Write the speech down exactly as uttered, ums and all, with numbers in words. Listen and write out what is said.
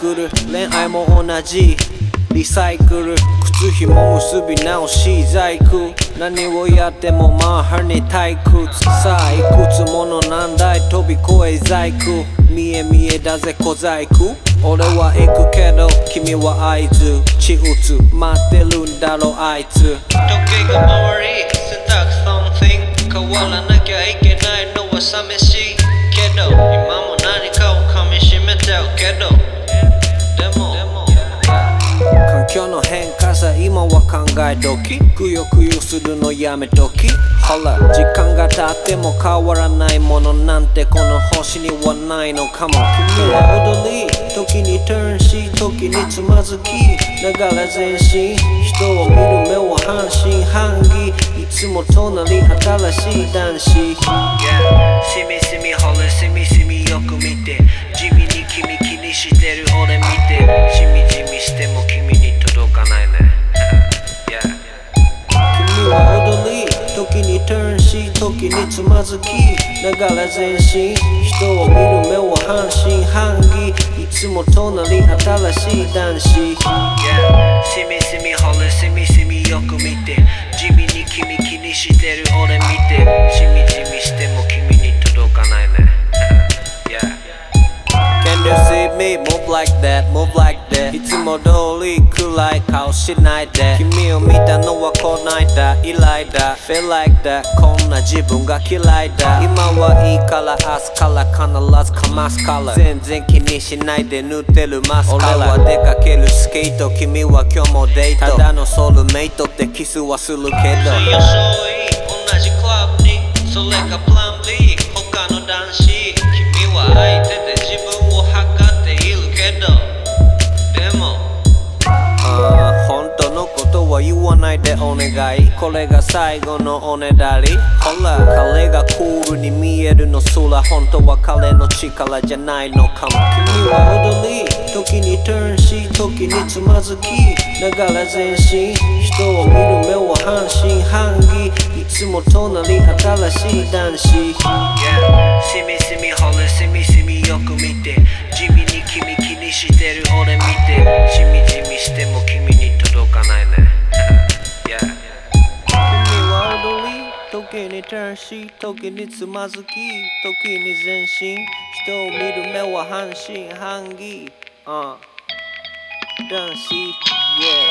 クル恋愛も同じリサイクル靴ひも結び直し細工何をやってもマッハに退屈さあいくつもの難題飛び越え細工見え見えだぜ小細工俺は行くけど君は合図ち打つ待ってるんだろあいつ時が回り選択 something 変わらなきゃいけないのは寂しいけど今も何かを噛みしめてるけどでも環境の変化さ今は考え時くよくよするのやめときほら時間が経っても変わらないものなんてこの星にはないのかも君は踊り時にターンし時につまずきながら前進人を見る目は半信半疑いつも隣新しい男子 yeah. しみしみほれしみしみよく見て地味に君気にしてる俺見てしみじみしても君に届かないね、yeah. 君は踊り時にターンし時につまずきながら前進人を見る目は半信半疑いつも隣新しい男子、yeah. しみしみほれしみしみよく見て地味に君気にしてる俺見てしみじみしても君に届かないねCan you see me move like that, move like that いつも通り暗い顔しないで君を見たのはこないだ以来だ Feel like that こんな自分が嫌いだ今はいいから明日から必ずかますから全然気にしないで塗ってるマスカラ俺は出かけるスケート君は今日もデートただのソウルメイトってキスはするけど強そうい同じクラブにそれがプラン B 他の男子君は相手で自分を測っているけどでもああ本当のことは言わないでお願いこれが最後のおねだりほら彼がクールに見えるのすら本当は彼の力じゃないのかも君は踊り時にターンし時につまずきながら前進人を見る目は半信半疑いつも隣新しい男子、yeah. しみしみほれしみしみよく見て地味に君気にしてる俺見てしみじみしても君に届かないね、yeah. 君は踊り時にターンし時につまずき時に前進人を見る目は半信半疑、uh. 男子、yeah